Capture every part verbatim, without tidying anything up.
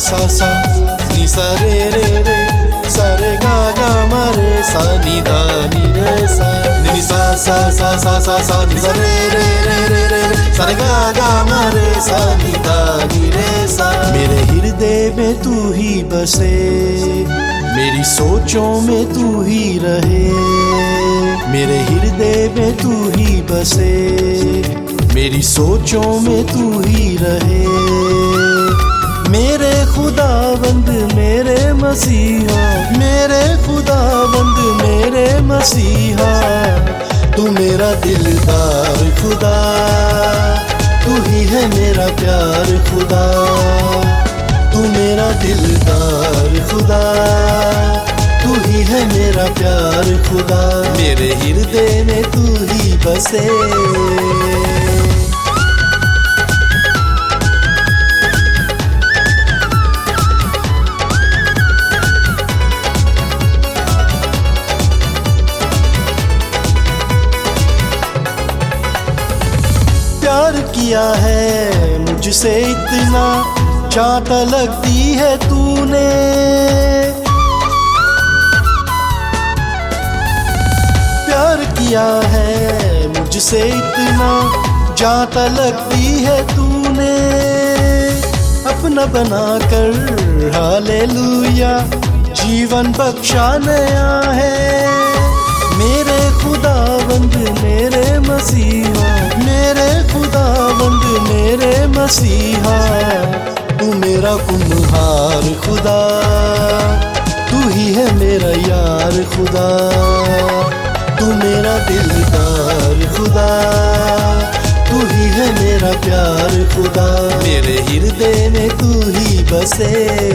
सा सा नी सा रे रे रे सा रे गा गा मा रे सा नी दा नी रे सा नी सा सा सा सा सा सा नी सा रे रे रे रे रे रे सा रे गा गा मा रे सा नी दा नी रे सा। मेरे हृदय में तू ही बसे, मेरी सोचों में तू ही रहे, मेरे हृदय में तू ही बसे, मेरी सोचों में तू ही रहे। मेरे खुदावंद मेरे मसीहा, मेरे खुदावंद मेरे मसीहा, तू मेरा दिलदार खुदा, तू ही है मेरा प्यार खुदा, तू मेरा दिलदार खुदा, तू ही है मेरा प्यार खुदा। मेरे हृदय में तू ही बसे। प्यार किया है मुझसे इतना, चाहता लगती है तूने, प्यार किया है मुझसे इतना, जाता लगती है तूने। अपना बनाकर हालेलुया जीवन बख्शा नया है। मेरे खुदावंद मेरे मसीहा, मेरे खुदावंद मेरे मसीहा, तू मेरा कुम्हार खुदा, तू ही है मेरा यार खुदा, तू मेरा दिलदार खुदा, तू ही है मेरा प्यार खुदा। मेरे हृदय में तू ही बसे।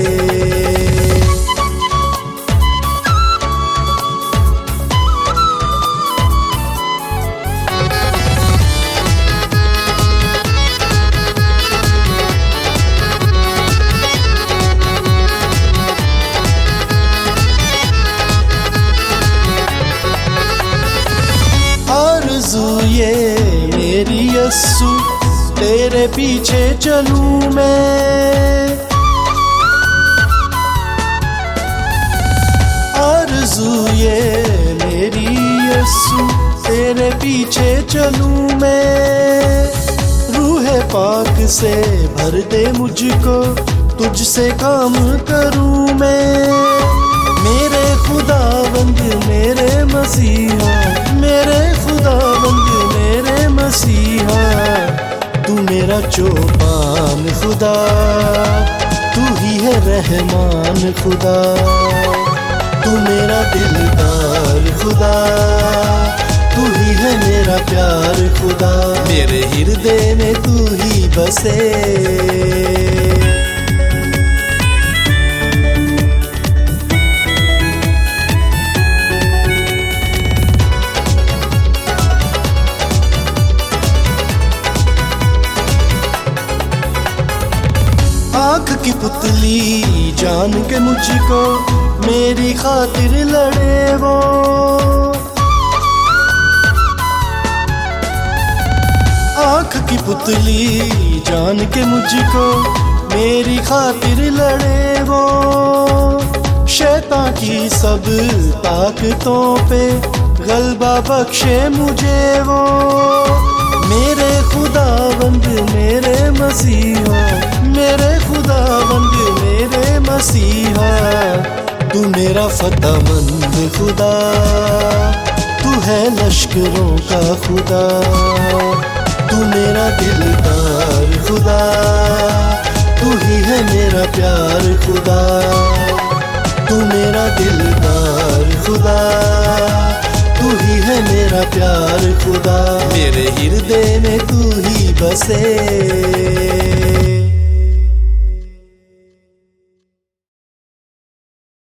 ये मेरी यस्सु तेरे पीछे चलूं मैं, आरज़ू ये मेरी यस्सु तेरे पीछे चलूं मैं। रूह पाक से भर दे मुझको, तुझसे काम करूं मैं। मेरे खुदावंद मेरे मसीहा, मेरे खुदावंद मेरे मसीहा, तू मेरा चौपान खुदा, तू ही है रहमान खुदा, तू मेरा दिलदार खुदा, तू ही है मेरा प्यार खुदा। मेरे हृदय में तू ही बसे। आँख की पुतली जान के मुझको मेरी खातिर लड़े वो, आँख की पुतली जान के मुझको मेरी खातिर लड़े वो। शैतान की सब ताकतों पे गलबा बख्शे मुझे वो। मेरे खुदावंद मेरे मसीहा, मेरे खुदावंद मेरे मसीहा, तू मेरा फतेहमंद खुदा, तू है लश्करों का खुदा, तू मेरा दिलदार खुदा, तू ही है मेरा प्यार खुदा, तू मेरा दिलदार खुदा, तू ही है मेरा प्यार खुदा। मेरे हृदय में तू ही बसे।